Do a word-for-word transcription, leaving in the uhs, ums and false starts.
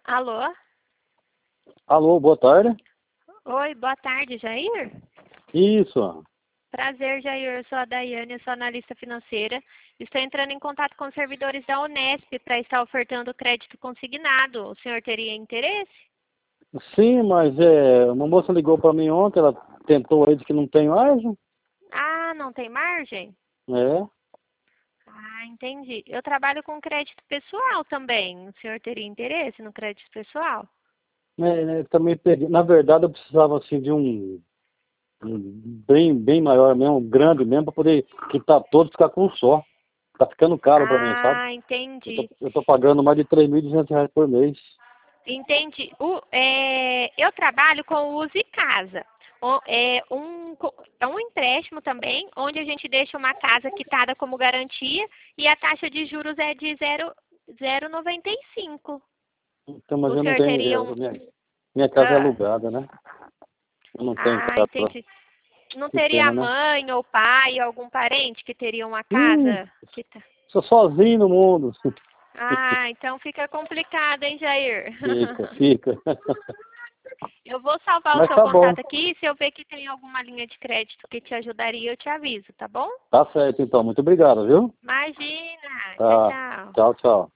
Alô? Alô, boa tarde. Oi, boa tarde, Jair. Isso. Prazer, Jair. Eu sou a Daiane, eu sou analista financeira. Estou entrando em contato com os servidores da Unesp para estar ofertando crédito consignado. O senhor teria interesse? Sim, mas é, uma moça ligou para mim ontem, ela tentou aí de que não tem margem. Ah, não tem margem? É. Ah, entendi. Eu trabalho com crédito pessoal também. O senhor teria interesse no crédito pessoal? É, né, também peguei. Na verdade, eu precisava assim de um, um bem, bem maior mesmo, um grande mesmo, para poder quitar todos e ficar com um só. Tá ficando caro para mim, sabe? Ah, Eu tô, entendi. eu tô pagando mais de três mil e duzentos reais por mês. Entendi. O, é, eu trabalho com o Use Casa. O- é, um, co- é um empréstimo também, onde a gente deixa uma casa quitada como garantia e a taxa de juros é de zero vírgula noventa e cinco. Então, mas O eu não senhor tenho. teria eu- um... minha, minha casa é Ah, alugada, né? Eu não tenho ah, casa. entendi. Não Que teria pena, né? mãe ou pai, algum parente que teria uma Ih, casa quita- sou sozinho no mundo. Ah, então fica complicado, hein, Jair? Fica, fica. Eu vou salvar o Mas seu tá bom. contato aqui. Se eu ver que tem alguma linha de crédito que te ajudaria, eu te aviso, tá bom? Tá certo, então. Muito obrigado, viu? Imagina. Tchau, Tá. tchau. Tchau, tchau.